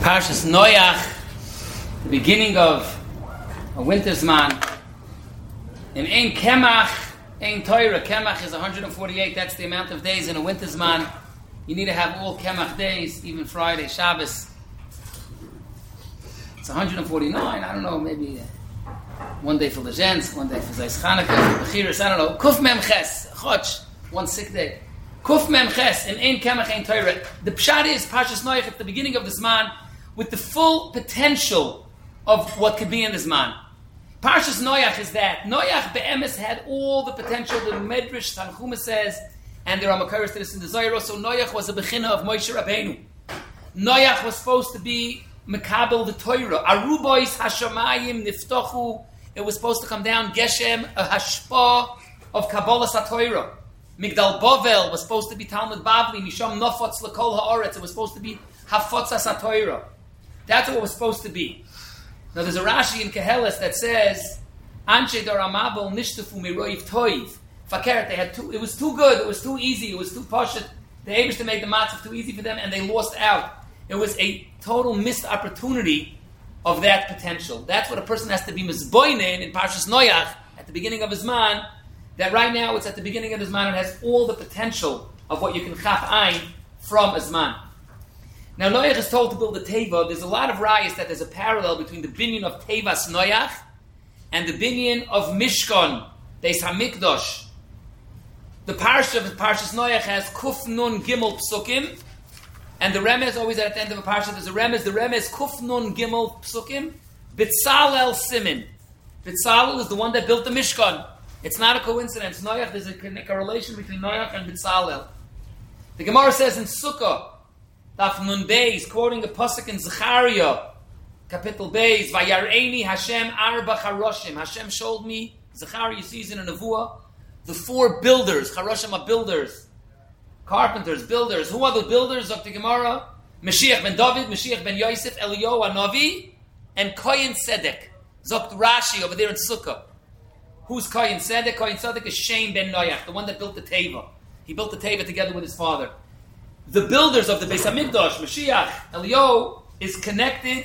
Parshas Noach, the beginning of a winter's man. In Ein Kemach, Ein Torah, Kemach is 148. That's the amount of days in a winter's man. You need to have all Kemach days, even Friday, Shabbos. It's 149. I don't know, maybe one day for the Jens, one day for Zayis Chanukah, Bechiris, I don't know. Kuf Mem Ches, Chotch, one sick day. Kuf Mem Ches, in Ein Kemach, Ein Torah. The Pshat is Parshas Noach at the beginning of this man, with the full potential of what could be in this man. Parshas Noach is that. Noach be'emes had all the potential. The Medrash Tanchuma says, and there are Makaris to this in the Zohar. So Noach was a bechina of Moshe Rabbeinu. Noach was supposed to be Mekabel the Torah. Arubois Hashamayim Niftochu. It was supposed to come down Geshem, a hashpa of Kabbalah Satorah. Migdal Bovel was supposed to be Talmud Bavli. Misham Nofotz L'Kol Ha'oretz. It was supposed to be Hafotza Satorah. That's what it was supposed to be. Now there's a Rashi in Keheles that says, Anshe Doramabel Nishtafu Miroiv Toiv. Fakert, they had it was too good, it was too easy, it was too poshut. The Eibishter made the matzah too easy for them and they lost out. It was a total missed opportunity of that potential. That's what a person has to be mizboinen in Parshas Noach at the beginning of his man, that right now it's at the beginning of his man and has all the potential of what you can chaf ein from his man. Now Noach is told to build a teva. There's a lot of rayas that there's a parallel between the binyan of Tevas Noach and the binyan of Mishkan, Beis Hamikdash. The parsha of Parshas Noach has Kuf Nun Gimel Psukim, and the remez always at the end of a parsha there's a remez. The remez Kuf Nun Gimel Psukim, Bitzalel Simin. Bitzalel is the one that built the Mishkan. It's not a coincidence. Noach, there's a correlation between Noach and Bitzalel. The Gemara says in Sukkah, Daf Nun Beis, quoting a pasuk in Zechariah, Kapitel Beis, Vayareini Hashem Arba Charoshim. Hashem showed me, Zechariah sees in a Nevuah, the four builders. Charoshim are builders, carpenters, builders. Who are the builders of the Gemara? Mashiach ben David, Mashiach ben Yosef, Eliyahu Hanavi, and Kohen Sedek. Zokt Rashi over there in Sukkah. Who's Kohen Sedek? Kohen Sedek is Shem ben Noach, the one that built the Teva. He built the Teva together with his father. The builders of the Beis Hamikdash, Mashiach, Eliyahu, is connected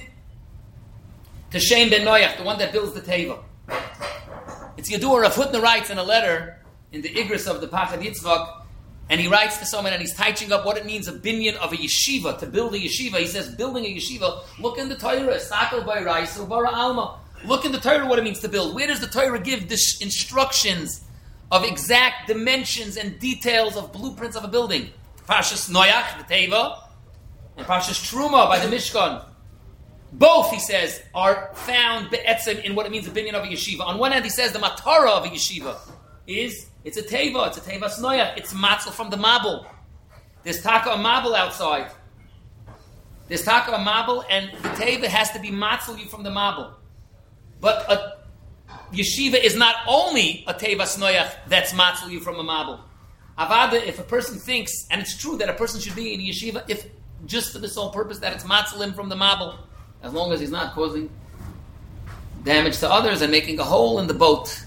to Shem ben Noach, the one that builds the Teva. It's Yadur. Rav Hutner writes in a letter in the Igris of the Pachad Yitzvak, and he writes to someone and he's touching up what it means a binyan of a yeshiva, to build a yeshiva. He says, building a yeshiva, look in the Torah, Sakel by Raisu, Bara Alma. Look in the Torah what it means to build. Where does the Torah give the instructions of exact dimensions and details of blueprints of a building? Parshas Noach, the Teva, and Parshas Truma by the Mishkan. Both, he says, are found be'etzem in what it means a binyan of a yeshiva. On one hand, he says the matara of a yeshiva is, it's a Tevas Noach, it's matzah from the Mabel. There's taka a Mabel outside. There's taka a Mabel, and the Teva has to be matzah you from the Mabel. But a yeshiva is not only a Tevas Noach that's matzah you from a Mabel. Avada, if a person thinks, and it's true that a person should be in a yeshiva, if just for the sole purpose that it's matzalim from the Mabel, as long as he's not causing damage to others and making a hole in the boat.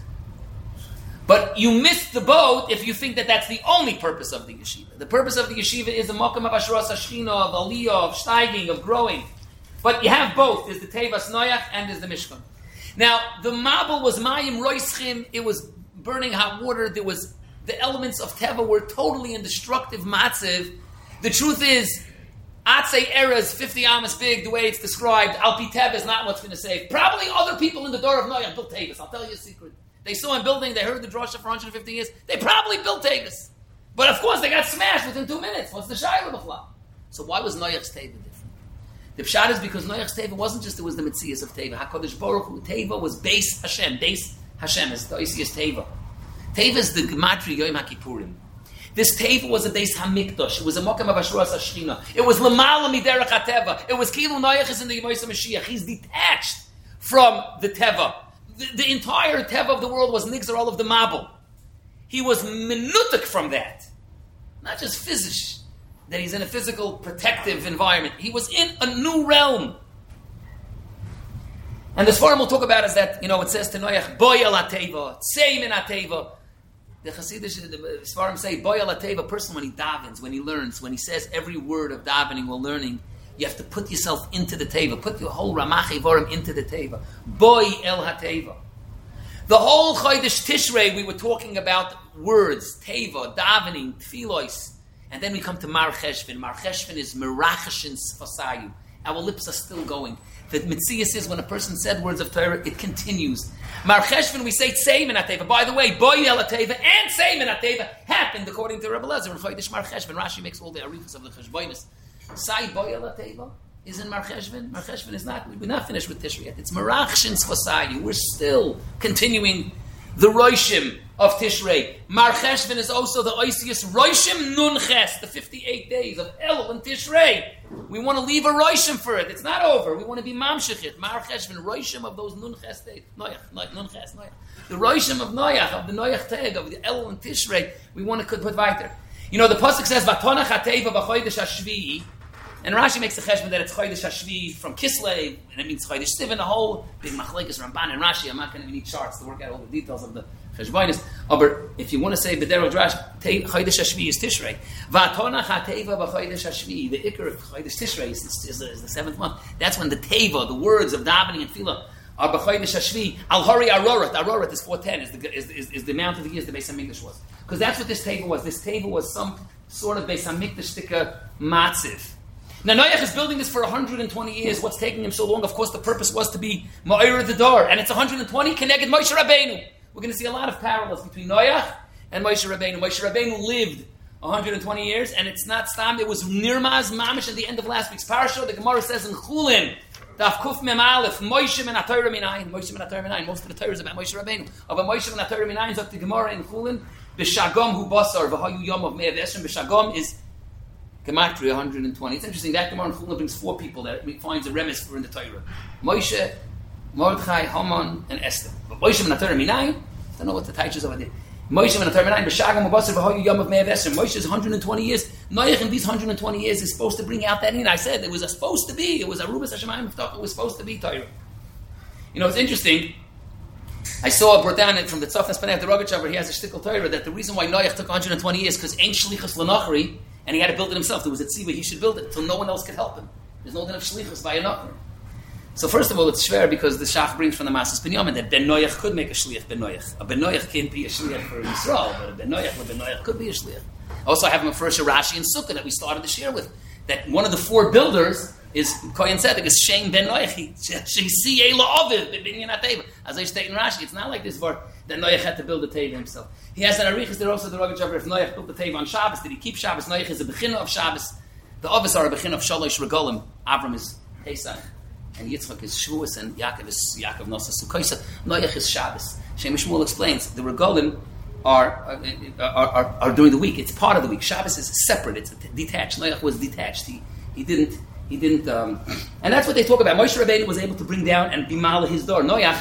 But you miss the boat if you think that that's the only purpose of the yeshiva. The purpose of the yeshiva is the makam of ashras hashchina, of aliyah, of steiging, of growing. But you have both. There's the Tevas Noach and there's the Mishkan. Now, the Mabel was mayim roischim. It was burning hot water. There was the elements of Teva were totally indestructive matziv. The truth is, Atzei Era is 50 amas big, the way it's described. Alpi Teva is not what's going to save. Probably other people in the door of Noach built Tevis. I'll tell you a secret. They saw him building, they heard the drasha for 150 years. They probably built Tevis. But of course, they got smashed within 2 minutes. What's the Shaila B'chla? So why was Noach's Teva different? The Pshat is because Noach's Teva wasn't just, it was the Metzias of Teva. HaKadosh Baruch Hu, Teva was Beis Hashem. Beis Hashem is the Oisias Teva. Teva is the Gematri Yom HaKippurim. This Teva was a Beis Hamikdash. It was a Mokem of Ashras Hashchina. It was Lamala Miderech HaTeva. It was Kilu Noach is in the Yemais HaMashiach. He's detached from the Teva. The entire Teva of the world was Nigzar all of the Mabel. He was minutic from that. Not just physish, that he's in a physical protective environment. He was in a new realm. And the Sfarim will talk about is that, it says to Noach, Boy ala Teva, Tseim in Teva. The Hasidish, the Sfarim say, Boy ala Teva, a person when he davens, when he learns, when he says every word of davening or learning, You have to put yourself into the teva. Put your whole Ramach Evorim into the teva. Boy el ha-teva. The whole Chodesh Tishrei, we were talking about words, teva, davening, tfilos. And then we come to Mar Cheshvan. Mar Cheshvan is Merachashin Sfasayu. Our lips are still going. The Metzias is when a person said words of Torah, it continues. Mar Cheshvan, we say Tzei Min HaTeva. By the way, Boy El HaTeva and Tzei Min HaTeva happened according to Rebbe Lezer in Chodesh Mar Cheshvan. Rashi makes all the arifas of the Cheshbonis. Sai Boy El HaTeva is in Mar Cheshvan. Mar Cheshvan is not, we're not finished with Tishrei yet. It's Merachshin Sfasayu. We're still continuing the Roshim of Tishrei. Mar Cheshvan is also the Oisius Roshim Nun Ches, the 58 days of Elul and Tishrei. We want to leave a Roshim for it. It's not over. We want to be Mamshechit. Mar Cheshvan, Roshim of those Nun Ches days. Noach, Nun Ches, Noach. The Roshim of Noach, of the Noach Teg, of the Elul and Tishrei, we want to put weiter. You know, the Pasuk says, Vatonach HaTeva V'chodesh HaShvi'i, and Rashi makes the cheshbon that it's Chodesh HaShvi from Kislev, and it means Chodesh Sivan, the whole big machlekes Ramban and Rashi. I'm not going to need charts to work out all the details of the cheshbonis. But if you want to say B'derech Drash, Chodesh HaShvi is Tishrei. V'atonach HaTeva V'chodesh HaShvi. The Iker of Chodesh Tishrei is the 7th month. That's when the Teva, the words of davening and tefillah, are B'chodesh HaShvi. Al Hori Arorat. Arorat is 410. Is the amount of the years the Beis Hamikdash was. Because that's what this Teva was. This Teva was some sort of Beis Hamikdash stika matziv. Now, Noach is building this for 120 years. What's taking him so long? Of course, the purpose was to be Ma'ir the door. And it's 120 connected Moshe Rabbeinu. We're going to see a lot of parallels between Noach and Moshe Rabbeinu. Moshe Rabbeinu lived 120 years, and it's not Stam. It was Nirmaz Mamish at the end of last week's parasha. The Gemara says in Chulin, Daf Kuf Mem Aleph, Moshe men HaTorah Minayin. Moshe men HaTorah Minayin. Most of the Torah is about Moshe Rabbeinu. Of a Moshe men HaTorah Minayin, up the Gemara in Chulin, B'Shagom Hu Basar, V'Hayu Yom of Me'av Esrim. B'Shagom is Gematria 120. It's interesting, that Gemara in Chulin brings 4 people that finds a remes for in the Torah. Moshe, Mordechai, Haman, and Esther. But Moshe men HaTorah Minayin, I don't know what the titles over there. Moshe men HaTorah Minayin, B'Shagom Hu Basar, V'Hayu Yom of Me'av Esrim. Moshe is 120 years. Noach in these 120 years is supposed to bring out that in. I said it was supposed to be. It was Arubas Hashemayim. It was supposed to be Torah. You know, it's interesting. I saw brought down from the Tzafnas Panei, the Rogatchover, he has a shtickle Torah that the reason why Noach took 120 years because ain't Shlichus L'Nochri, and he had to build it himself. There was a tzivah, he should build it until no one else could help him. There's no enough Shlichus by a Nochri. So first of all, it's schwer because the Shach brings from the Masas Binyamin that Ben Noach could make a Shliach Ben Noach. A Ben Noach can't be a Shliach for Yisrael, but a Ben Noach could be a Shliach. Also, I have him first a Rashi and Sukkah that we started this year with. That one of the 4 builders is Kohen Tzedek, is Shem Ben Noach. She La'ovid, Binyan HaTeva. As I state in Rashi, it's not like this word that Noach had to build the Teva himself. He has an Arichas there also, the Rogatchover, if Noach built the Teva on Shabbos, did he keep Shabbos? Noach is a Bechina of Shabbos. The Ovis are a Bechina of Shalosh Regolim. Avram is Pesach, and Yitzchak is Shavuos, and Yaakov is Yaakov Nosa Sukkoisa. Noach is Shabbos. Shem Shmuel explains, the Regolim are during the week. It's part of the week. Shabbos is separate. It's detached. Noach was detached. He didn't, and that's what they talk about. Moshe Rabbeinu was able to bring down and be mala his door. Noach,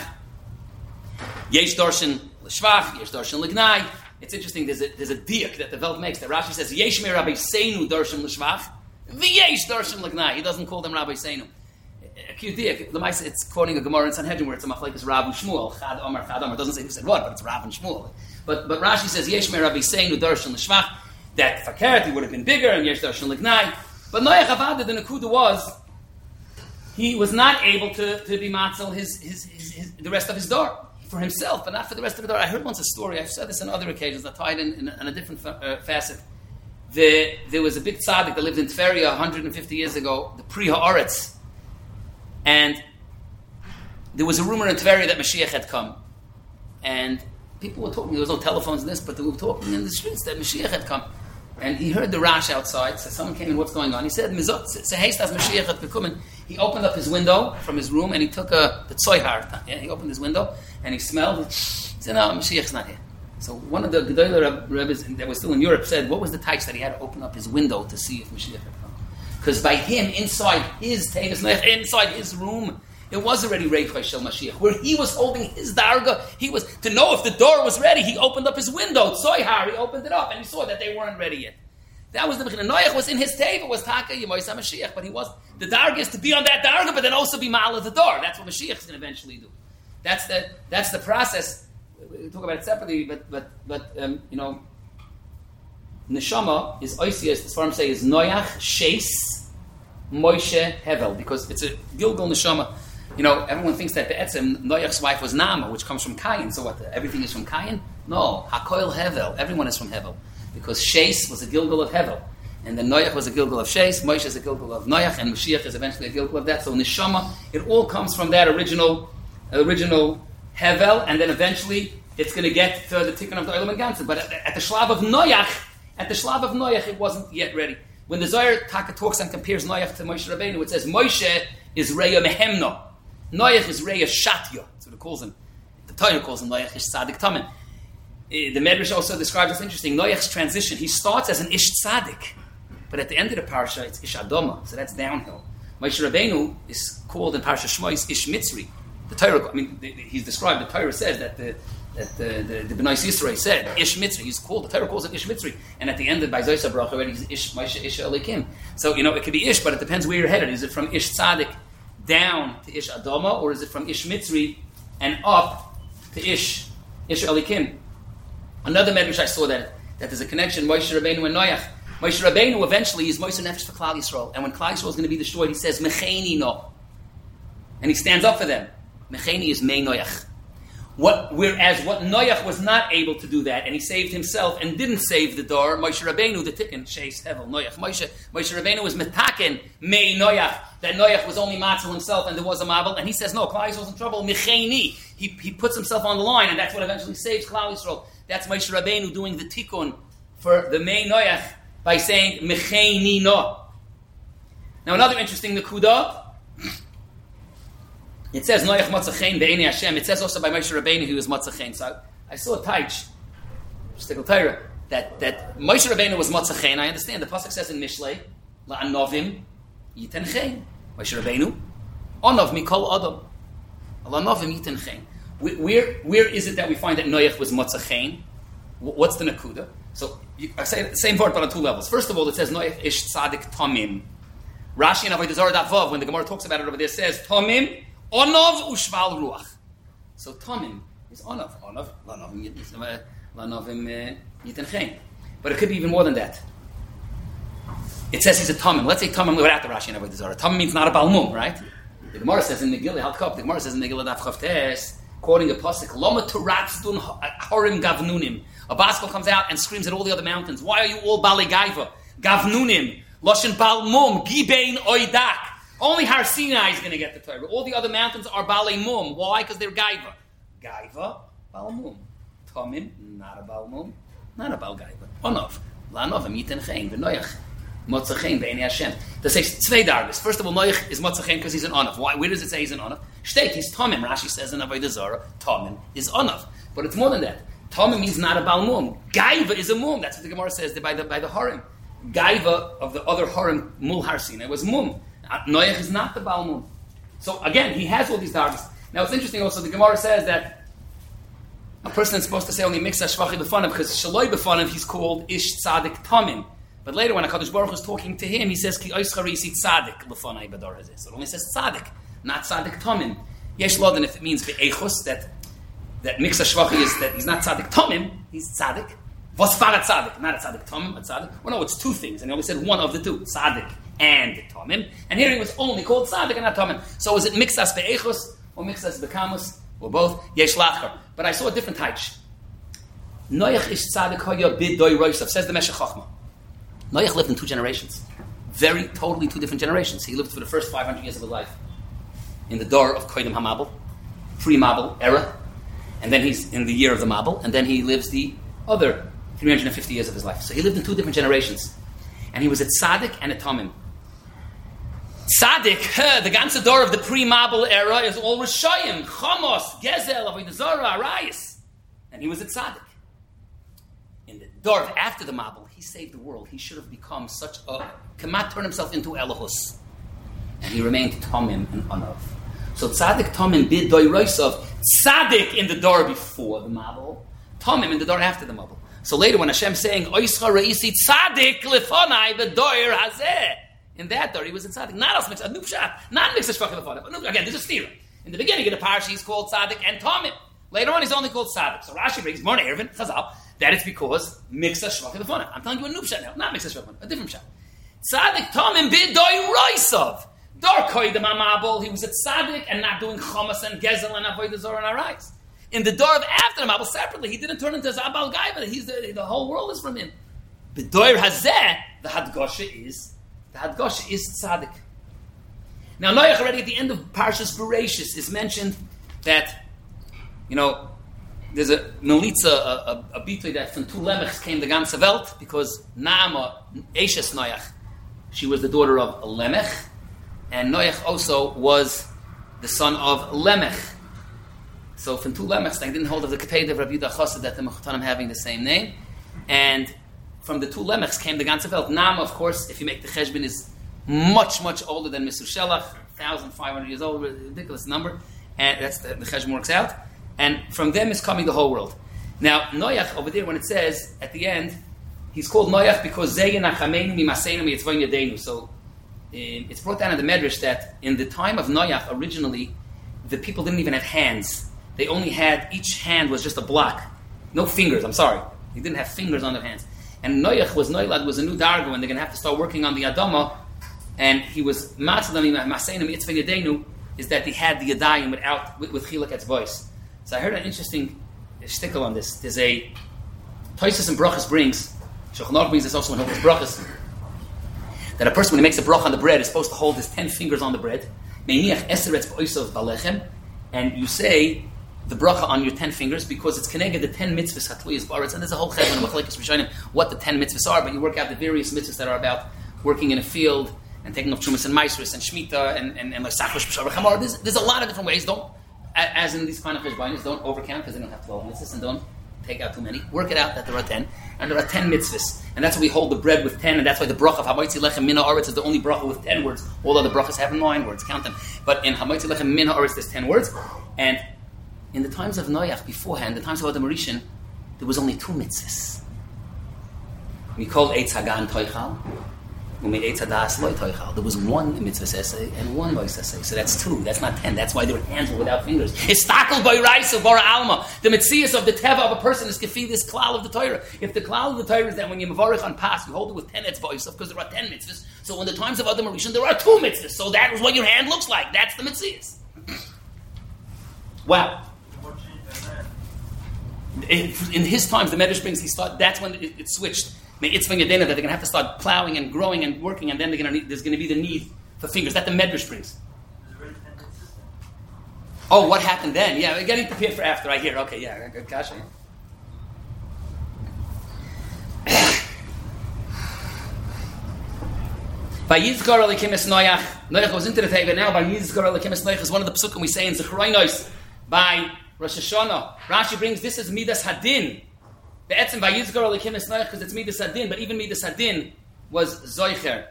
Yesh Darshan L'Shvach, Yesh Darshan L'Gnai. It's interesting, there's a diak that the Veld makes, that Rashi says, Yesh me Rabbi Seinu Darshan L'Shvach, V'yesh Darshan L'Gnai. He doesn't call them Rabbi Seinu. A cute diak. It's quoting a Gemara in Sanhedrin where it's a machlekes Rav and Shmuel, Chad Omar. It doesn't say who said what, but it's Rav and Shmuel. But Rashi says, Yesh me Rabbi Seinu Darshan L'Shvach, that Fakarati would have been bigger, and Yesh Darshan L'Gnai. But Noach Avada, the Nakuda was, he was not able to be matzel his the rest of his door for himself, but not for the rest of the door. I heard once a story, I've said this on other occasions, that tied in a different facet. There was a big tzaddik that lived in Tveria 150 years ago, the Pri Haaretz, and there was a rumor in Tveria that Mashiach had come. And people were talking, there was no telephones in this, but they were talking in the streets that Mashiach had come. And he heard the rash outside, so someone came in, what's going on? He said, Mashiach had gekommen. He opened up his window from his room and he took the tzoyhar. Yeah, he opened his window and he smelled it. He said, no, Mashiach's not here. So one of the Gedolah Rebbes that was still in Europe said, what was the taich that he had to open up his window to see if Mashiach had come? Because by him, inside his Tevis Noach, inside his room, it was already Reichai Shel Mashiach, where he was holding his darga. He was, to know if the door was ready, he opened up his window. Tzoyhar, he opened it up, and he saw that they weren't ready yet. That was the beginning. Noach was in his teva, was Taka Yemoisa Mashiach, but he was, the darga is to be on that darga, but then also be ma'ala the door. That's what Mashiach is going to eventually do. That's the process. We talk about it separately, but Neshama is Oisias, the Sfarim say, is Noach, Sheis, Moshe Hevel, because it's a Gilgal Neshama. Everyone thinks that the Etzem, Noach's wife was Nama, which comes from Cain. So what, everything is from Cain? No, HaKoil Hevel, everyone is from Hevel. Because Shes was a Gilgal of Hevel. And then Noach was a Gilgal of Shes, Moshe is a Gilgal of Noach, and Mashiach is eventually a Gilgal of that. So Neshama, it all comes from that original Hevel, and then eventually it's going to get to the Tikkun of the Olam and Ganzen. But at the Shlav of Noach, it wasn't yet ready. When the Zohar Taka talks and compares Noach to Moshe Rabbeinu, it says Moshe is Reya Mehemno. Noach is Reya Shatya. That's what it calls him. The Torah calls him Noach Ish Tzadik Tamen. The Medrash also describes this interesting. Noach's transition, he starts as an Ish Tzadik, but at the end of the parasha, it's Ish Adoma, so that's downhill. Moshe Rabbeinu is called in Parasha Shmois Ish Mitzri. The Torah, he's described, the Torah says that the Bnei Yisrael said Ish Mitzri. He's called, the Torah calls him Ish Mitzri, and at the end of by Zoysa Bracha already he's Ish Moshe Ish Elikim. So it could be Ish, but it depends where you're headed. Is it from Ish Tzadik down to Ish Adoma, or is it from Ish Mitzri and up to Ish Elikim? Another medrash I saw that there's a connection Moshe Rabbeinu and Noach. Moshe Rabbeinu eventually is Moshe Nefesh for Klal Yisrael, and when Klal Yisrael is going to be destroyed, he says Mecheni no, and he stands up for them. Mecheni is Mei Noach. Whereas what Noach was not able to do that, and he saved himself and didn't save the door, Moshe Rabbeinu, the Tikkun, Sheis Hevel, Noach. Moshe Rabbeinu was Metaken, Mei Noach, that Noach was only Matzil himself and there was a Mabel, and he says, no, Klal Yisrael was in trouble, Mecheni. He puts himself on the line, and that's what eventually saves Klal Yisrael. That's Moshe Rabbeinu doing the Tikkun for the Mei Noach by saying, Mecheni no. Now another interesting Nekuda, it says Noach Matzachein Be'enei Hashem. It says also by Moshe Rabbeinu he was Matzachein. So I saw a taich, Shtickle Torah, that Moshe Rabbeinu was Matzachein. I understand. The pasuk says in Mishlei, La'anovim Yiten Chein. Moshe Rabbeinu, Onov Mikol Adam. La'anovim Yiten Chein. Where is it that we find that Noach was Matzachein? What's the Nakuda? So I say the same word but on two levels. First of all, it says Noach Ish Tzadik Tomim. Rashi and Avodah Zarah Vav, when the Gemara talks about it over there, says Tomim Onov ushval ruach. So Tomim is Onov. Lanovim yiten chen. But it could be even more than that. It says he's a Tomim. Let's say Tomim without the Rashi and Avodah Zarah. Tomim means not a Balmum, right? The Gemara says in Megillah Halkov, the Gemara says in Megillah Daf Chavtes, quoting a pasuk, Loma turatztun horim gavnunim. A Baskel comes out and screams at all the other mountains, why are you all Bali Gaiva? Gavnunim. Loshen Balmum. Gibein oidak. Only Har Sinai is going to get the Torah. All the other mountains are Balei Mum. Why? Because they're Gaiva. Gaiva, Bal Mum. Tomim, not a Bal Mum, not a Bal Gaiva. Onov. La'anovim yiten chein. V'noach. Motzachein be'enei Hashem. That says zwei dargis. First of all, Noach is Motzachein because he's an Onov. Why? Where does it say he's an Onov? Shteit, he's Tomim. Rashi says in Avodah Zarah, Tomim is Onov. But it's more than that. Tomim means not a Bal Mum. Gaiva is a Mum. That's what the Gemara says by the Harim. Gaiva of the other Harim, Mul Har Sinai, was Mum. Noach is not the Baal Mum. So again, he has all these dargis. Now it's interesting also, the Gemara says that a person is supposed to say only Miksa Shvachi B'fanav, because Shaloi B'fanav he's called Ish Tzadik Tamim. But later when HaKadosh Baruch Hu is talking to him, he says Ki Oischar Yisi Tzadik L'fanai B'dor Hazeh. So it only says Tzadik, not Tzadik Tamim. Yesh Lodan, if it means Be'echus, that Miksa Shvachi is that he's not Tzadik Tamim, he's Tzadik. Vosfara Tzadik, not a Tzadik Tamim, a Tzadik. Well, no, it's two things, and he only said one of the two, Tzadik and Tomim, and here he was only called Tzadik and not Tomim. So is it Mixas Be'echus or Mixas Be'kamus or both? Yesh Lachar. But I saw a different taich. Noach ish Tzadik hoya bidoi roisav, says the Meshech Chochmah. Noach lived in two generations. Totally two different generations. He lived for the first 500 years of his life in the door of Kodim HaMabel, pre-Mabel era, and then he's in the year of the Mabel, and then he lives the other 350 years of his life. So he lived in two different generations. And he was a Tzadik and a Tomim. Tzadik, the ganze door of the pre-Mabel era is all Rishayim, Chamos, Gezel, Avodah Zarah, Arayis. And he was a Tzadik. In the door after the Mabel, he saved the world. He should have become such a... Cannot turn himself into Elohus. And he remained Tomim and Anav. So Tzadik, Tomim, Bid, Doi, Roisov, Tzadik in the door before the Mabel, Tomim in the door after the Mabel. So later when Hashem's saying, Oischa Reisi Tzadik Lefonai, the Doir Hazeh, in that door he was in Tzadik. Not as Mixah Nupshat, not Mixah Shvach Lefonai. Again, there's a steer. In the beginning of the parasha he's called Tzadik and Tomim. Later on he's only called Tzadik. So Rashi brings Mornei Eruvin, Chazal, that it's because Mixah Shvach Lefonai. I'm telling you a Nupshat now, not Mixah Shvach Lefonai, a different Pshat. Tzaddik Tomim b'doi roisov. Dar koydem amabel, he was a tzaddik and not doing chomas and gezel and avodah zorah and arais. In the door of after the mabel separately, he didn't turn into a zabal guy, but the whole world is from him. B'doi hazeh, the hadgosha is tzaddik. Now Noach already at the end of Parshas Bereshis is mentioned that, there's a melitza, a bitui that from two lemechs came the ganze Welt, because Naama, Eshes Noach, she was the daughter of Lemech, and Noach also was the son of Lemech. So from two lemechs, they didn't hold of the Ketei of Rabbi Yehuda Chassid that the Mechutanim having the same name, and from the two lemechs came the ganze Welt. Naama, of course, if you make the cheshbon, is much, much older than Mesushelach, 1,500 years old, ridiculous number, and that's the cheshbon works out. And from them is coming the whole world. Now, Noach, over there, when it says, at the end, he's called Noach because so it's brought down in the Medrash that in the time of Noach, originally, the people didn't even have hands. They only had, each hand was just a block. No fingers, I'm sorry. They didn't have fingers on their hands. And Noach was a new dargo, and they're going to have to start working on the Adama. And he was, is that they had the Yadayim with Chilak Etzbois. So I heard an interesting shtickle on this. There's a Toises and Brachas brings, Shulchan Aruch brings this also in Hilchos Brachas, that a person when he makes a bracha on the bread is supposed to hold his 10 fingers on the bread, and you say the bracha on your 10 fingers because it's connected the 10 mitzvahs hatluyas baritz, and there's a whole chevron of machlekes rishonim what the 10 mitzvahs are, but you work out the various mitzvahs that are about working in a field and taking off trumas and maisris and shmita and like sachos b'shar v'chamor. There's a lot of different ways. Don't, as in these kind of cheshbonos, don't overcount because they don't have 12 mitzvahs, and don't take out too many. Work it out that there are 10, and there are 10 mitzvahs, and that's why we hold the bread with 10, and that's why the bracha of Hamoitzi Lechem Min Haaretz is the only bracha with 10 words. All other brachas have 9 words, count them. But in Hamoitzi Lechem Min Haaretz there's 10 words, and in the times of Noach beforehand, the times of Adam Rishon, there was only 2 mitzvahs. We called Eitz Hagan Toichal. We made Eitz Hadas Loi Toichal. There was 1 mitzvah essay and 1 voice essay. So that's 2. That's not 10. That's why their hands were without fingers. Istakel by Raisa Bara Alma. The mitzias of the teva of a person is gefi this klal of the Torah. If the klal of the Torah is that when you mavarich on pas, you hold it with 10 etzvos because there are 10 mitzvahs. So in the times of Adam Rishon, there are 2 mitzvahs. So that is what your hand looks like. That's the mitzias. Wow. In his times, the Medrash brings, that's when it switched. It's when that they're going to have to start plowing and growing and working, and then there's going to be the need for fingers. That the Medrash brings. Oh, what happened then? Yeah, we're getting prepared for after. I hear. Okay, yeah, good kasha. Vayizkar Elikimis Noach. Noach goes into the teva now. Vayizkar Elikimis Noach is one of the psukim we say in Zecharinos by Rosh Hashanah. Rashi brings this as Midas Hadin. The etzem Vayizkar Elikimis Noach because it's Midas Hadin, but even Midas Hadin was Zoicher.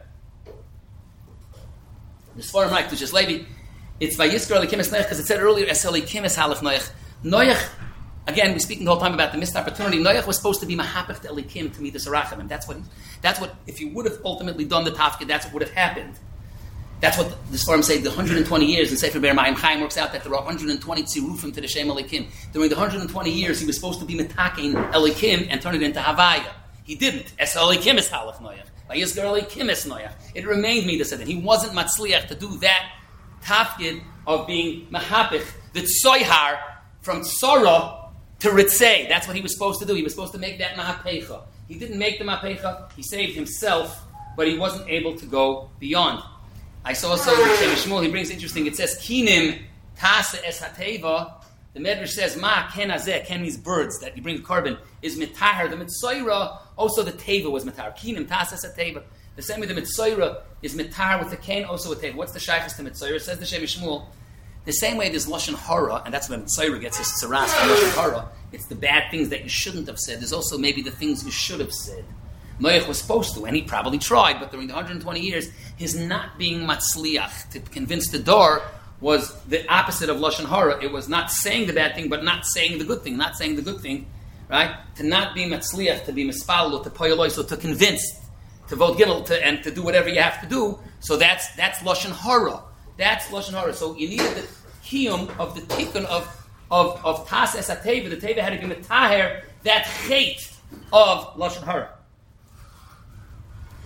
The Sforim like to just Levi. It's Vayizkar Elikimis Noach because it said earlier Es Elikimis Halach Noach. Noach. Again, we're speaking the whole time about the missed opportunity. Noach was supposed to be Mahapach to Elikim to Midas Arachamim. That's what. If you would have ultimately done the tafkid, that's what would have happened. That's what the Sforim say. The 120 years in Sefer Be'er Mayim Chaim works out that there are 120 tzirufim to the Shem Elikim. During the 120 years, he was supposed to be metaking Elikim and turn it into Havaya. He didn't. Es Elikim is Halach Noach. Vayizkar Elikim is Noach. It remained Midas Hadin. He wasn't matzliach to do that tafkid of being Mahapach, the Tzoyhar from Tzorah to Ritzei. That's what he was supposed to do. He was supposed to make that Mahapecha. He didn't make the Mahapecha. He saved himself, but he wasn't able to go beyond. I saw also with Shem Shmuel, he brings interesting, it says, Kinim Tase Es HaTeva. The Medrash says, Ma Ken Azeh, Ken means birds, that you bring the carbon, is Mitahar. The Mitzoira, also the Teva was Mitahar. Kinim Tase Es HaTeva. The same way the Mitzoira is Mitahar with the Ken, also a Teva. What's the Shaykhs to Mitzoira? It says the Shem Shmuel. The same way there's Lashon Hara, and that's when Mitzoira gets his tzaras from Lashon Hara. It's the bad things that you shouldn't have said. There's also maybe the things you should have said. Noach was supposed to, and he probably tried, but during the 120 years, his not being matzliach to convince the door was the opposite of Lashon Hara. It was not saying the bad thing, but not saying the good thing. Not saying the good thing, right? To not be matzliach, to be mispal, to poyoloi, so to convince, to vote gimel, and to do whatever you have to do. So that's Lashon Hara. That's Lashon Hara. So you needed the kiyum of the tikkun of Tas Es HaTeva. The Teva had to be metaher, that hate of Lashon Hara. I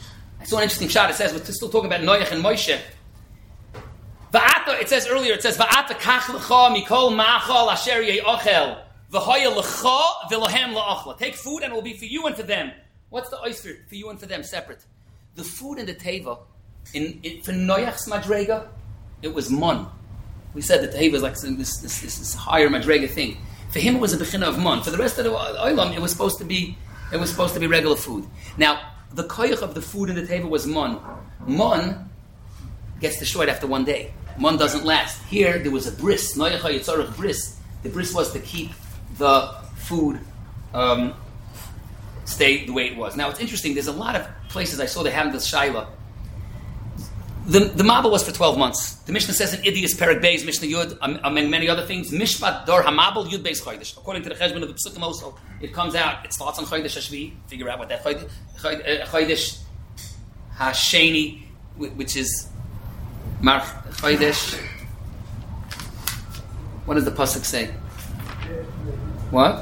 I saw an interesting shot. It says, we're still talking about Noach and Moshe. Va'ata, it says earlier, Va'ata kach lecha mikol ma'achal asher ye'ochel v'hoya lecha v'lohem la'achla. Take food and it will be for you and for them. What's the oyster for you and for them separate? The food in the teva, for Noach's madrega, it was mon. We said that the teva is like this higher madrega thing. For him, it was a bechina of mon. For the rest of the olam, it was supposed to be regular food. Now, the koyach of the food in the teva was mon. Mon gets destroyed after one day. Mon doesn't last. Here, there was a bris. Noach hayitzarech bris. The bris was to keep the food stay the way it was. Now, it's interesting. There's a lot of places I saw they have this shaila. The Mabel was for 12 months. The Mishnah says in Idias Perek Beis, Mishnah Yud, among many other things, Mishpat Dor HaMabel Yud Beis Chodesh. According to the Cheshbon of the Pesukim also, it comes out, it starts on Chodesh Hashvi, figure out what that Chodesh Hasheni, which is Mar Chodesh. What does the Pasuk say? What?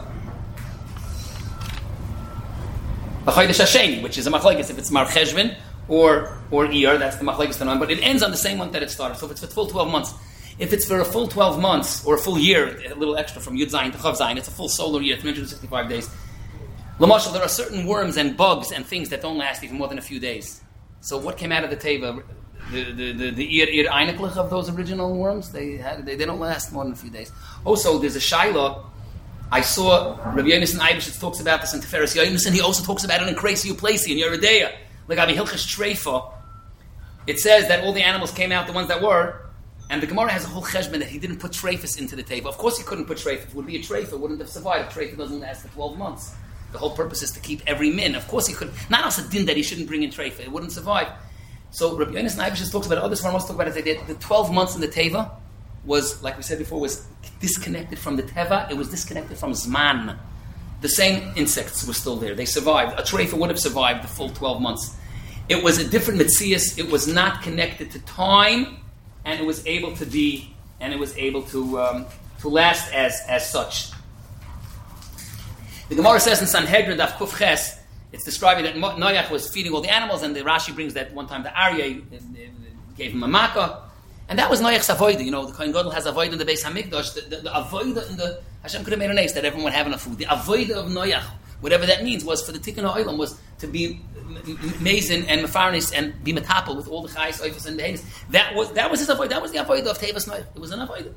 Chodesh Hasheni, which is a Machlekes, if it's Mar Cheshbon, or Iyar, that's the Machlekes Tanoim, but it ends on the same month that it started. So if it's for full 12 months, if it's for a full 12 months, or a full year, a little extra from Yud Zayin to Chav Zayin, it's a full solar year, 365 days. Lamashal, there are certain worms and bugs and things that don't last even more than a few days. So what came out of the Teva? The Ir Eineklich of those original worms, they don't last more than a few days. Also, there's a Shaila. I saw Rabbi Yonason Eibishitz talks about this in Tiferes Yonason, and he also talks about it in Kresi Uplesi in Yeridea. Like Abi Hilchas Treifa, it says that all the animals came out, the ones that were, and the Gemara has a whole cheshbon that he didn't put treifas into the table. Of course he couldn't put treifas. If it would be a treifa, it wouldn't have survived. A treifa doesn't last for 12 months. The whole purpose is to keep every min. Of course he could. Not also din that he shouldn't bring in treifa. It wouldn't survive. So Rabbi Yonason Eibishitz talks about it. Others talk about it. The 12 months in the teva was, like we said before, was disconnected from the teva. It was disconnected from zman. The same insects were still there. They survived. A treifa would have survived the full 12 months. It was a different metzias. It was not connected to time, and it was able to be, and it was able to last as such. The Gemara says in Sanhedrin Daf Kuf Ches, it's describing that Noach was feeding all the animals, and the Rashi brings that one time the Aryeh gave him a makkah, and that was Noach's avodah. You know, the Kohen Gadol has avodah in the Beis Hamikdash. The avodah in the Hashem could have made an ace that everyone would have enough food. The avodah of Noach, whatever that means, was for the Tikkun HaOlam, was to be Mazin and Mefarnis and be Metapel with all the Chayes, Oifus, and Behenis. That was his avodah. That was the avodah of Tevas Noach. It was an avodah.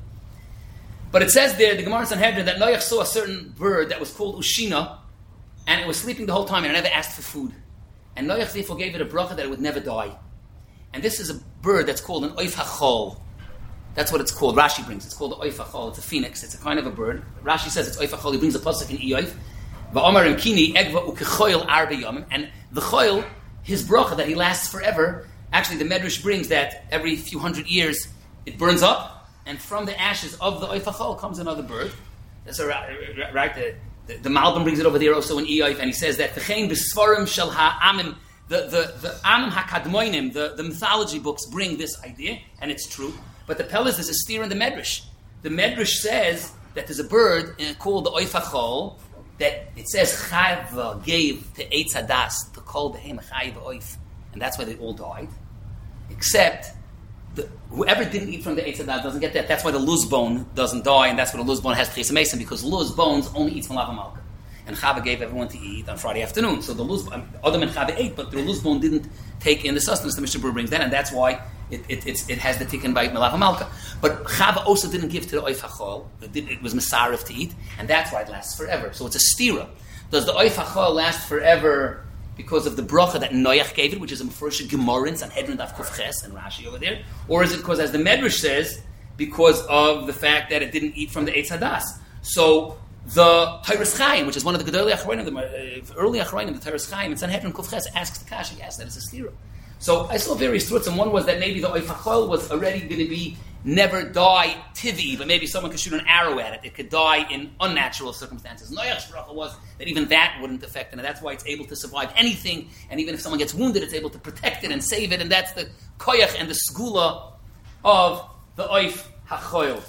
But it says there, the Gemara in Sanhedrin, that Noach saw a certain bird that was called Ushina, and it was sleeping the whole time and it never asked for food. And Noach therefore gave it a bracha that it would never die. And this is a bird that's called an Oif HaChol. That's what it's called. Rashi brings. It's called the Oif HaChol. It's a phoenix. It's a kind of a bird. Rashi says it's Oif HaChol. He brings a pasuk in Eoif. Va'omar imkini egva ukechoil arbe yomim. And the choil, his bracha that he lasts forever, actually the Medrash brings that every few hundred years it burns up, and from the ashes of the Oif HaChol comes another bird. That's right. The Malbim brings it over there also in Eoif, and he says that Techein b'sfarim shel ha'amim, the Amim HaKadmoinim, the mythology books bring this idea, and it's true. But the Pellez, there's a steer in the Medrash. The Medrash says that there's a bird called the Oif HaChol, that it says Chava gave to Eitz Hadas to call the Heim Chayiv Oif, and that's why they all died. Except whoever didn't eat from the Eitz Hadas doesn't get that. That's why the luz bone doesn't die, and that's why the luz bone has Tchisa Mason, because luz bones only eats from Lava Malka. And Chava gave everyone to eat on Friday afternoon. So the luz, Adam and Chava ate, but the luz bone didn't take in the sustenance. The Mishnah Berurah brings that, and that's why it has the tikkun by Melava Malka. But Chava also didn't give to the Oif HaChol. It was Masarif to eat, and that's why it lasts forever. So it's a stira. Does the Oif HaChol last forever because of the bracha that Noach gave it, which is a Mefurish Gemara in Sanhedrin Daf Kuf Ches and Rashi over there? Or is it because, as the Medrash says, because of the fact that it didn't eat from the Eitz Hadas? So the Teiras Chaim, which is one of the Gedolei Achronim, the early Achronim, the Teiras Chaim in Sanhedrin Kuf Ches, asks the Kasha, yes, that is a stira. So I saw various thoughts, and one was that maybe the Oif HaChol was already going to be never die tivi, but maybe someone could shoot an arrow at it. It could die in unnatural circumstances. Noach's bracha was that even that wouldn't affect it, and that's why it's able to survive anything, and even if someone gets wounded, it's able to protect it and save it, and that's the koyach and the segula of the Oif HaChol.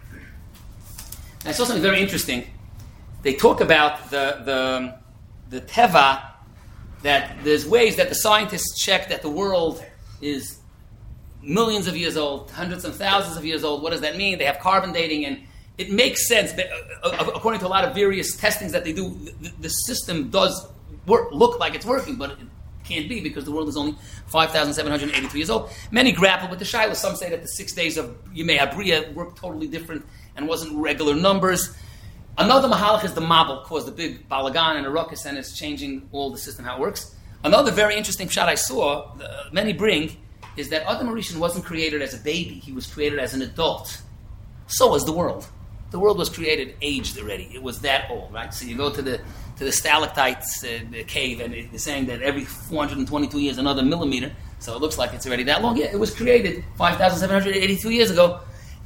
And I saw something very interesting. They talk about the teva that there's ways that the scientists check that the world is millions of years old, hundreds and thousands of years old. What does that mean? They have carbon dating, and it makes sense that, according to a lot of various testings that they do, the system does look like it's working, but it can't be because the world is only 5,783 years old. Many grapple with the Shiloh. Some say that the 6 days of Yemei HaBriah worked totally different and wasn't regular numbers. Another mahalach is the Mabul caused a big balagan and a ruckus, and it's changing all the system, how it works. Another very interesting shot I saw, many bring, is that Adam HaRishon wasn't created as a baby. He was created as an adult. So was the world. The world was created aged already. It was that old, right? So you go to the stalactites cave, and they're saying that every 422 years another millimeter, so it looks like it's already that long. Yeah, it was created 5,782 years ago,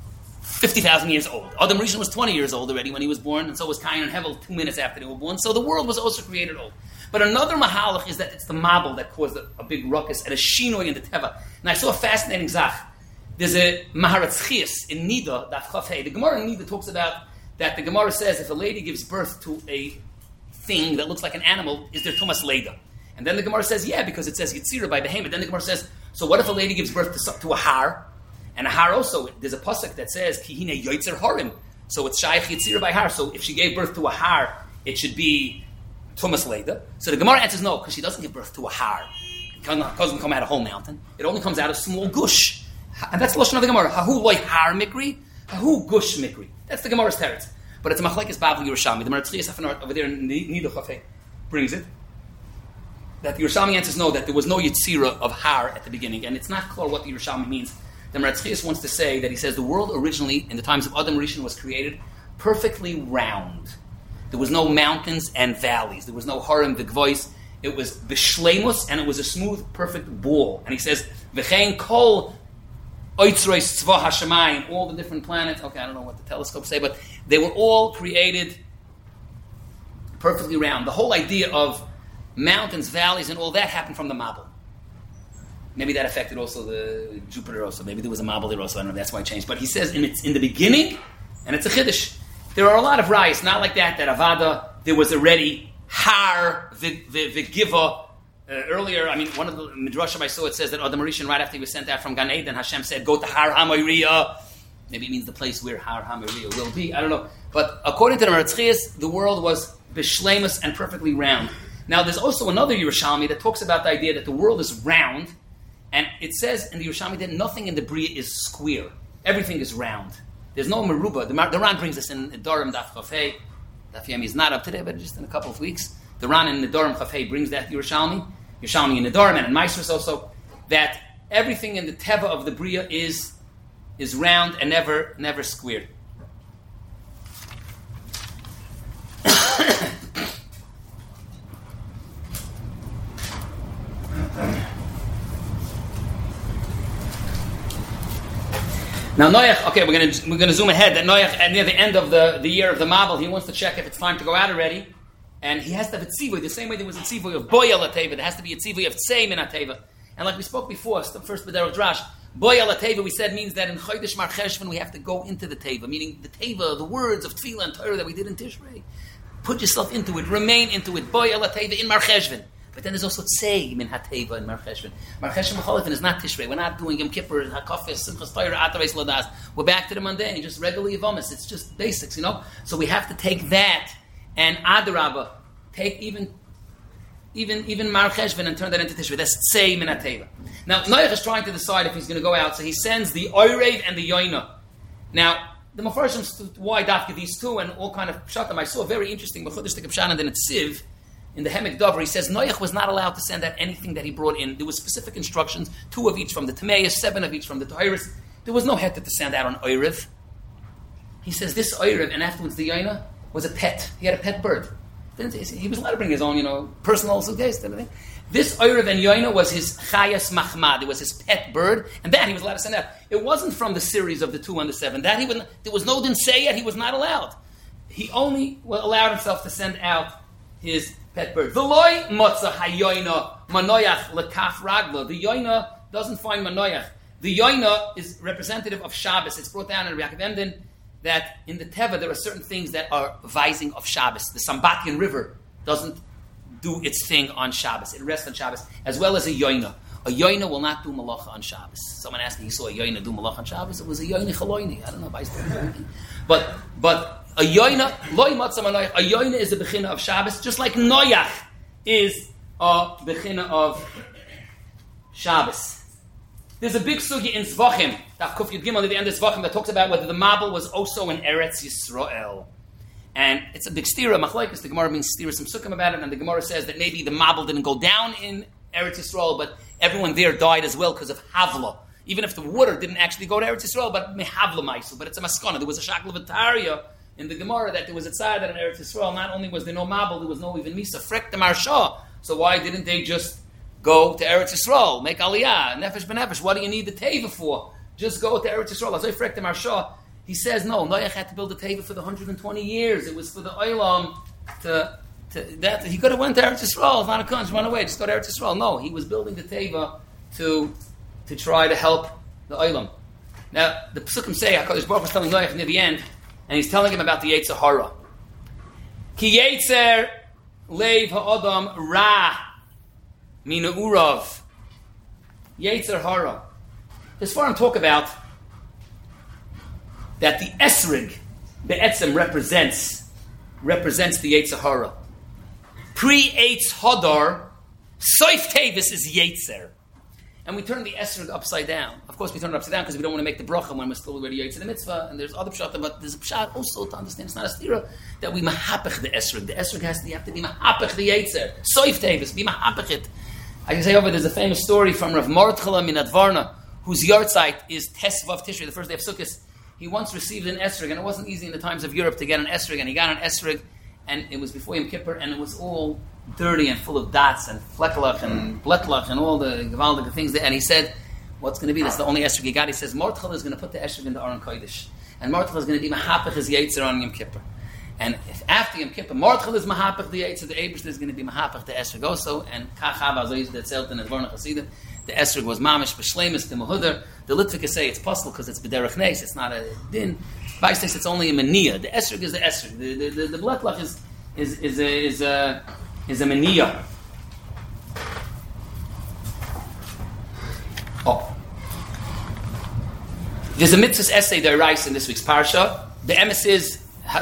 50,000 years old. Adam HaRishon was 20 years old already when he was born, and so was Cain and Hevel 2 minutes after they were born. So the world was also created old. But another mahalach is that it's the Mabul that caused a big ruckus and a shinoi in the Teva. And I saw a fascinating zach. There's a Maharatz Chias in Nida, Daf Chaf Hey. The Gemara in Nida talks about that the Gemara says if a lady gives birth to a thing that looks like an animal, is there Tumas Leda? And then the Gemara says, yeah, because it says Yitzira by Behemoth. Then the Gemara says, so what if a lady gives birth to a har? And a har also, there's a pasuk that says, Kihine Yoitzer Harim. So it's Shaykh Yitzira by har. So if she gave birth to a har, it should be Tumas Leda. So the Gemara answers no, because she doesn't give birth to a har. It doesn't come out of a whole mountain. It only comes out of small gush. And that's the lashon of the Gemara. Hahu loy har mikri, hahu gush mikri. That's the Gemara's teretz. But it's a machlekes Bavli Yerushalmi. The Maharatz Chias over there in Nida Chafei brings it. That the Yerushalmi answers no, that there was no Yitzira of har at the beginning. And it's not clear what the Yerushalmi means. The Maharatz Chias wants to say that he says the world originally, in the times of Adam HaRishon, was created perfectly round. There was no mountains and valleys. There was no harim v'gvois. It was b'shleimus, and it was a smooth, perfect ball. And he says, v'chein kol oitzrois tzva hashamayim, all the different planets. Okay, I don't know what the telescopes say, but they were all created perfectly round. The whole idea of mountains, valleys, and all that happened from the Mabul. Maybe that affected also the Jupiter also. Maybe there was a Mabul there also. I don't know if that's why it changed. But he says in the beginning, and it's a chiddush. There are a lot of rayos, not like that Avada, there was already har, the giver. Earlier, I mean, one of the midrashim I saw, it says that Adam HaRishon, right after he was sent out from Gan Eden, Hashem said, go to Har HaMoriah. Maybe it means the place where Har HaMoriah will be. I don't know. But according to the Maharatz Chias, the world was b'shleimus and perfectly round. Now, there's also another Yerushalmi that talks about the idea that the world is round, and it says in the Yerushalmi that nothing in the Bria is square. Everything is round. There's no meruba. The Ran brings us in Dorim Daf Chafei. Daf Yomi is not up today, but just in a couple of weeks. The Ran in the Dorim Chafei brings that Yerushalmi in the Dorim and in Maestros also, that everything in the Teva of the Bria is round and never squared. Now Noach, okay, we're gonna zoom ahead. That Noach, near the end of the year of the Mabul, he wants to check if it's time to go out already, and he has to have a tzivoy the same way there was a tzivoy of boy al teva. There has to be a tzivoy of tzei min teva. And like we spoke before, the first b'derech drash, boy al teva we said means that in Chodesh Mar Cheshvan we have to go into the teva, meaning the teva, the words of tefillah and Torah that we did in Tishrei. Put yourself into it, remain into it. Boy al teva in Mar Cheshvan. But then there's also tzei min hateva in Mar Cheshvan. Mar Cheshvan Cholifin is not Tishrei. We're not doing Yom Kippur, Hakafis, Simchas Torah, Atareis Ladas. We're back to the mundane, just regular Yavamis. It's just basics, So we have to take that and Adarabah, take even Mar Cheshvan and turn that into Tishrei. That's tzei min hateva. Now Noach is trying to decide if he's going to go out, so he sends the Oirev and the Yoina. Now the Mefarshim, why dafka these two and all kind of pshatim. I saw a very interesting Mechudesh Tekeb and then it's Siv. In the Hemek Dover, he says Noach was not allowed to send out anything that he brought in. There was specific instructions, 2 of each from the Tameis, 7 of each from the Toiris. There was no heter to send out on Oirev. He says this Oirev, and afterwards the Yoina, was a pet. He had a pet bird. He was allowed to bring his own, personal suitcase and everything. This Oirev and Yoina was his Chayas Machmad. It was his pet bird, and that he was allowed to send out. It wasn't from the series of the 2 and the 7. That there was no din say yet. He was not allowed. He only allowed himself to send out his pet bird. V'loi motza hayoina manoyach lekaf ragla. The yoina doesn't find manoyach. The yoina is representative of Shabbos. It's brought down in Rabbi Yaakov Emden that in the Teva there are certain things that are vising of Shabbos. The Sambatian River doesn't do its thing on Shabbos. It rests on Shabbos, as well as a yoina. A yoina will not do malacha on Shabbos. Someone asked me, he saw a yoina do malacha on Shabbos. It was a yoina chaloini. I don't know if I still But a yoina, loy matzah manoich, a yoina is a bechina of Shabbos, just like noyach is a bechina of Shabbos. There's a big sugi in Zvachim, Daf Kuf Yud Gimel, at the end of Zvachim, that talks about whether the Mabel was also in Eretz Yisrael. And it's a big stira, machlekes. The Gemara means stira some sukkim about it, and the Gemara says that maybe the Mabel didn't go down in Eretz Yisrael, but everyone there died as well because of Havla. Even if the water didn't actually go to Eretz Yisrael, but mehavla maisu. But it's a maskana. There was a shakla v'tarya in the Gemara that there was a tzad that in Eretz Yisrael, not only was there no Mabel, there was no even Misa, frek the Marsha. So why didn't they just go to Eretz Yisrael, make aliyah, nefesh b'nefesh? What do you need the teva for? Just go to Eretz Yisrael. As I frek the Marsha, he says, no, Noach had to build a teva for the 120 years. It was for the Olam to that. He could have went to Eretz Yisrael. It's not a kunsh, run away, just go to Eretz Yisrael. No, he was building the teva to try to help the Olam. Now, the Pesukim say, HaKadosh Baruch Hu is telling Noach near the end, and he's telling him about the Yetzer Hara. Ki Yetzer Leiv Ha'adam Ra Mina Urav. Yetzer Hara. This Forum talk about that the Esrig, the Etzem, represents the Yetzer Hara. Pre-Eitz Hadar, Soif Tevis is Yetzer. And we turn the Esrig upside down. Of course, we turn it upside down because we don't want to make the bracha when we're still already Yetzer the mitzvah. And there's other pshat, but there's a pshat also to understand. It's not a stira that we mahapech the Esrig. The Esrig you have to be mahapech the Yetzer. Soif Tevis, be mahapech it. I can say over, there's a famous story from Rav Mordechai min Advarna, whose yahrzeit is Tesvav Tishrei, the first day of Sukkot. He once received an esrog, and it wasn't easy in the times of Europe to get an esrog, and he got an esrog, and it was before Yom Kippur, and it was all dirty and full of dots and fleckelach and bletlach and all the gewaldige things there. And he said, what's going to be? That's the only esrog he got. He says, Mordechai is going to put the esrog in the Aron Kodesh, and Mordechai is going to be mahapech his yetzer on Yom Kippur. And if after Yom Kippur, Mordechai is mahapech the yetzer, the Eibishter is going to be mahapech the esrog also, and kachava zoiz the tzelt in Advarna Chasidim. The esrog was mamish b'shleimus to mahudar. The Litvikas say it's possible because it's b'derech nes. It's not a din. Bais says it's only a mania. The esrog is the esrog. The bletlach is a mania. Oh, there's a mitzvahs essay there writes in this week's parsha. The emes is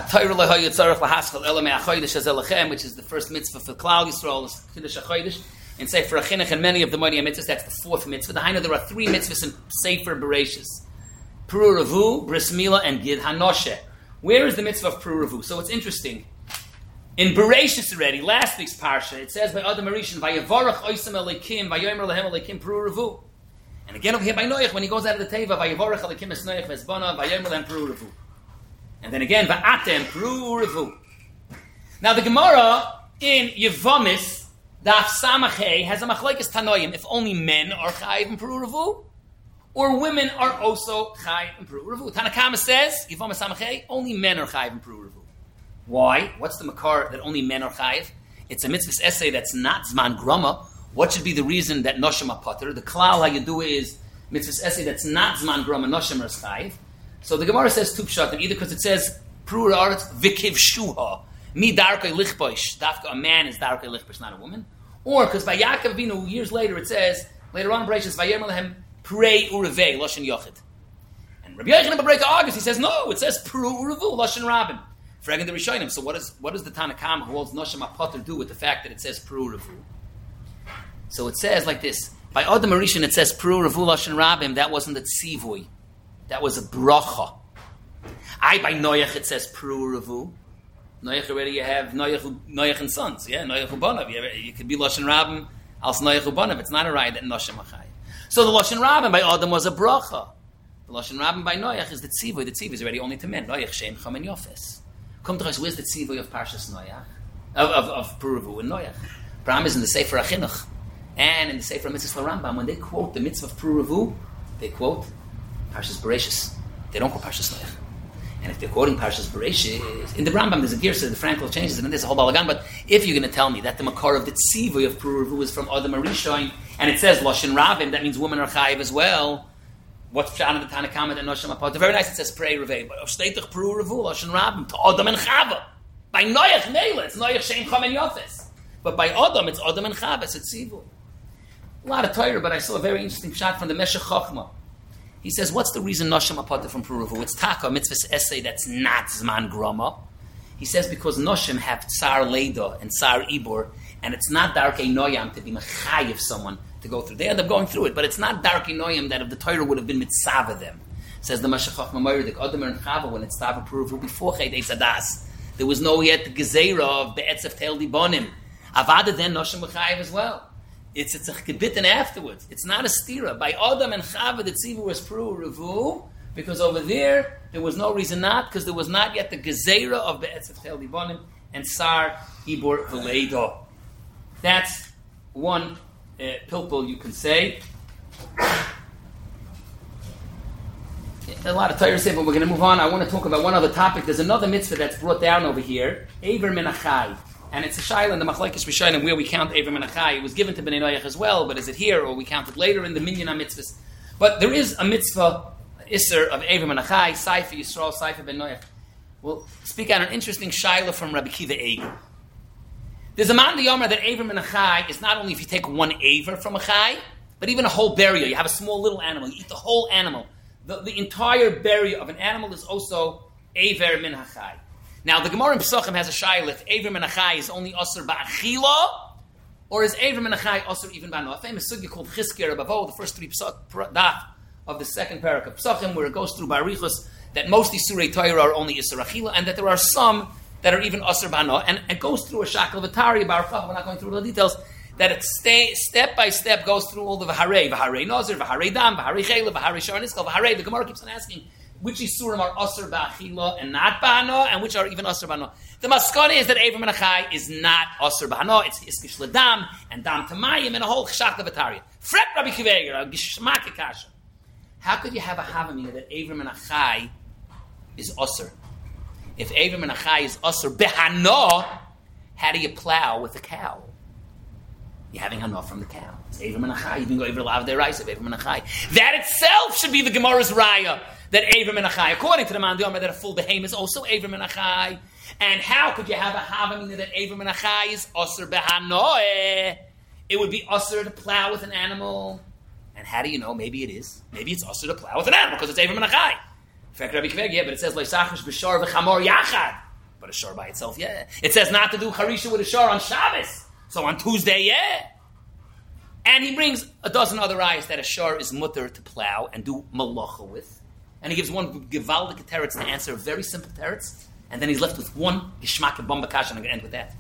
which is the first mitzvah for Klal Yisrael, Kiddush HaChodesh. In Sefer HaChinuch and many of the Moedim mitzvahs, that's the fourth mitzvah. The Hainu, there are three mitzvahs in Sefer Bereshis: Peru Ravu, Bris Milah, and Gid Hanoshe. Where is the mitzvah of Peru Ravu? So it's interesting. In Bereshis already, last week's parsha, it says by Adam Arishan, Vayevarach Oisam Elokim, Vayomer Lehem Elokim Peru Ravu. And again over here by Noach, when he goes out of the Teva, Vayevarach Elokim Es Noach Vesbana, Vayomer Lehem Peru Ravu. And then again, Va'atem Peru Ravu. Now the Gemara in Yevamis, Daf Samachei, has a machlekes tanoim if only men are chayiv in Peru Ravu, or women are also chayiv in Peru Ravu. Tanakama says, Yevamis Samachei, only men are chayiv in Peru Ravu. Why? What's the makar that only men are chayiv? It's a mitzvahs essay that's not zman grama. What should be the reason that noshim are potter? The klal how you do it is mitzvahs essay that's not zman grama, noshim are chayiv. So the Gemara says two pshatim, either because it says Peru Aretz vikiv shuha, mi darkei lichboish, dafka a man is darkei lichboish, not a woman, or because by Yaakov Avinu years later it says later on in Bereshis vayomer lehem prei urevei lashon yochid, and Rabbi Yochanan ben Bereika argues, he says no, it says Peru urevu lashon rabim. Fragging the Rishonim. So what does the Tanakam who holds noshim apoter do with the fact that it says Peru urevu? So it says like this: by Adam Arishan it says Peru urevu lashon rabim. That wasn't a tzivui. That was a bracha. By Noach it says Peru Ravu. Noach already you have Noach and sons. Yeah, Noach Ubanav. You could be Lashon Rabim als Noach Ubanav. It's not a right that Noshim Achai. So the Lashon Rabim by Adam was a bracha. The Lashon Rabim by Noach is the Tzivoy. The Tzivoy is already only to men. Noach Shem Cham and Yofes. Come to us, where's the Tzivoy of Parshas Noach? Of Peru Ravu and Noach. Abraham is in the Sefer HaChinuch. And in the Sefer HaMitzvah Rambam, when they quote the mitzvah of Peru Ravu, they quote Parshas Bereshis. They don't quote Parshas Noach. And if they're quoting Parshas Bereshis, in the Rambam there's a girsa, the Frankel changes it, and there's a whole balagan. But if you're going to tell me that the makar of the tzivoy of Peru Ravu is from Adam Arishoin, and it says Lashon Rabim, that means women are chayiv as well. What's pshat in the Tanakama and Noshim Apot? Very nice. It says Prei Revei, but of Shteitach Peru Ravu Lashon Rabim to Adam and Chava by Noach Neila. It's Noach Shem Cham and Yofes. But by Adam, it's Adam and Chavas, it's Tzivur. A lot of Torah, but I saw a very interesting shot from the Meshech Chochmah. He says, what's the reason Noshim apart from Peruvu? It's Taka, mitzvah's essay that's not Zman Grama. He says because Noshim have Tsar Leida and Tsar Ibor, and it's not Darkei Noyam to be Mechayiv someone to go through. They end up going through it, but it's not Darkei Noyam that if the Torah would have been Mitzvah them. Says the Meshech Chochmah Moiridik, Adam and Chava, when it's Tava Peruvu, before Chay Deis Adas. There was no yet the Gezerah of Be'etzef Teil Dibonim. Avada then Noshim Mechayiv as well. It's a gebitten afterwards. It's not a stira. By Adam and Chava, the tzivur was Peruvu, because over there was no reason not, because there was not yet the gezerah of Be'etzef Tel Dibonim and Sar Ibor Veleido. That's one pilpul you can say. A lot of Torah say, but we're going to move on. I want to talk about one other topic. There's another mitzvah that's brought down over here, Eiver Menachai. And it's a shayla in the Machlekes Rishonim where we count Eiver Menachai. It was given to Bnei Noach as well, but is it here or we count it later in the Minyan HaMitzvahs? But there is a mitzvah, Isser of Eiver Menachai, Seifer Yisrael, Seifer Ben Noach. We'll speak out an interesting shayla from Rabbi Kiva Eiger. There's a man Yomer that Eiver Menachai is not only if you take one Eiver from a Chai, but even a whole burial. You have a small little animal, you eat the whole animal. The entire burial of an animal is also Eiver Menachai. Now, the Gemara in Pesachim has a shayla if Eiver Menachai is only Asr Ba'achila, or is Eiver Menachai Asr even Ba'ano? A famous sugya called Chizkiya Rabavo, the first three daf of the second parak of Pesachim, where it goes through Barichus, that most Isurei Torah are only Isur Achila, and that there are some that are even Asr Ba'ano, and it goes through a shackle of Atari, Baruch, we're not going through all the details, that it step by step goes through all the V'harei Nazir, V'harei Dam, V'harei Chela, V'harei Shar Niskal, V'harei. The Gemara keeps on asking, which Isurim are Asr Ba'achila and not Ba'ano, and which are even Asr Ba'ano. The Maskana is that Eiver Menachai is not Asr Ba'ano, it's Iskish L'Dam, and Dam Tamayim, and a whole Chshach Levatariya. Fret Rabbi Kiveger, a Gishmak Kasha. How could you have a Havamina that Eiver Menachai is Asr? If Eiver Menachai is Asr B'Hano, how do you plow with a cow? You're having Hano from the cow. It's Eiver Menachai, you can go Eiver Lav Derais of Eiver Menachai. That itself should be the Gemara's Raya. That Eiver Menachai, according to the Man Yomer, that a full behem is also Eiver Menachai. And how could you have a Havamina that Eiver Menachai is Asr B'Hanoeh? It would be Asr to plow with an animal. And how do you know? Maybe it is. Maybe it's Asr to plow with an animal because it's Eiver Menachai. In fact, Rabbi Kveg, yeah, but it says Leisachish b'shar v'chamor yachad. But a shar by itself, yeah. It says not to do charisha with a shar on Shabbos. So on Tuesday, yeah. And he brings a dozen other ayahs that a shar is mutter to plow and do malacha with. And he gives one Givaldik teretz to answer a very simple teretz, and then he's left with one Gishmak and Bomba Kasha, and I'm going to end with that.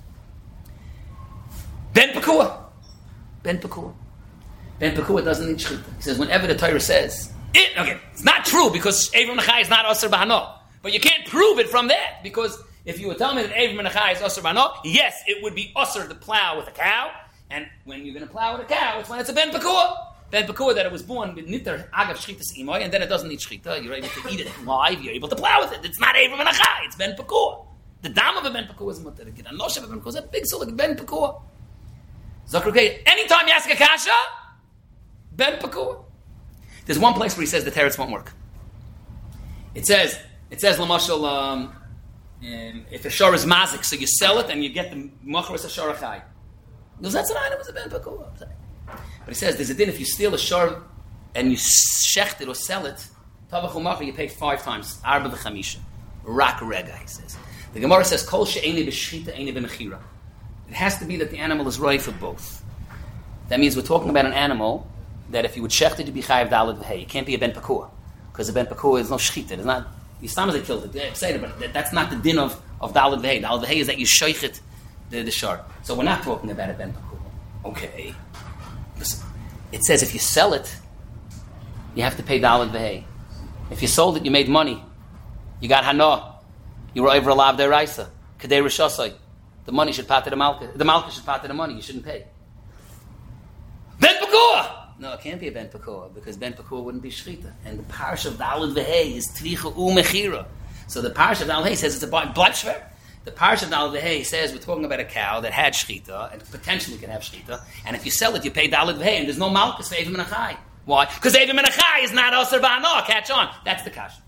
Ben Pekua. Ben Pekua doesn't need shchita. He says, whenever the Torah says, it's not true because Eiver Menachai is not Asr B'Hano. But you can't prove it from that, because if you would tell me that Eiver Menachai is Asr B'Hano, yes, it would be Asr to plow with a cow, and when you're going to plow with a cow, it's when it's a Ben Pekua. Ben Pekua, that it was born with nitter agav shchitas imoy, and then it doesn't need shchita. You're able to eat it live. You're able to plow with it. It's not Eiver Menachai. It's Ben Pekua. The dam of a Ben Pekua is mutter. The anosh of a Ben Pekua is a big soul like Ben Pekua. Zakrukei. Anytime you ask a kasha, Ben Pekua. There's one place where he says the teretz won't work. It says l'mashal if a shor is mazik, so you sell it and you get the macharis a shor achai. Because that's an item as a Ben Pekua. But he says there's a din if you steal a shor and you shecht it or sell it, tavach u'macher, you pay 5 times. Arba v'chamisha. Rak rega, he says. The Gemara says kol she'eni b'shchita eni b'mechira. It has to be that the animal is right for both. That means we're talking about an animal that if you would shecht it, you'd be chayav daled v'hei. It can't be a Ben Pekua. Because a Ben Pekua is no shchita. It's not, the Islam they killed it. But that's not the din of daled v'hei. Daled v'hei is that you sheich it, the shor. So we're not talking about a Ben Pekua. Okay. Listen. It says if you sell it, you have to pay daled v'hei. If you sold it, you made money. You got hana. You were over a lav deraisa. Kadei rishasai. The money should pat to the malka. The malka should pat to the money. You shouldn't pay. Ben Pekua! No, it can't be a Ben Pekua because Ben Pekua wouldn't be shchita. And the parish of daled v'hei is tricha u'mechira. So the parish of daled v'hei says it's a blood shver. The parish of daled v'hei says we're talking about a cow that had shchita and potentially can have shchita. And if you sell it, you pay daled v'hei, and there's no malchus for Eiver Menachai. Why? Because Eiver Menachai is not Asr B'Hano. Catch on. That's the kasha.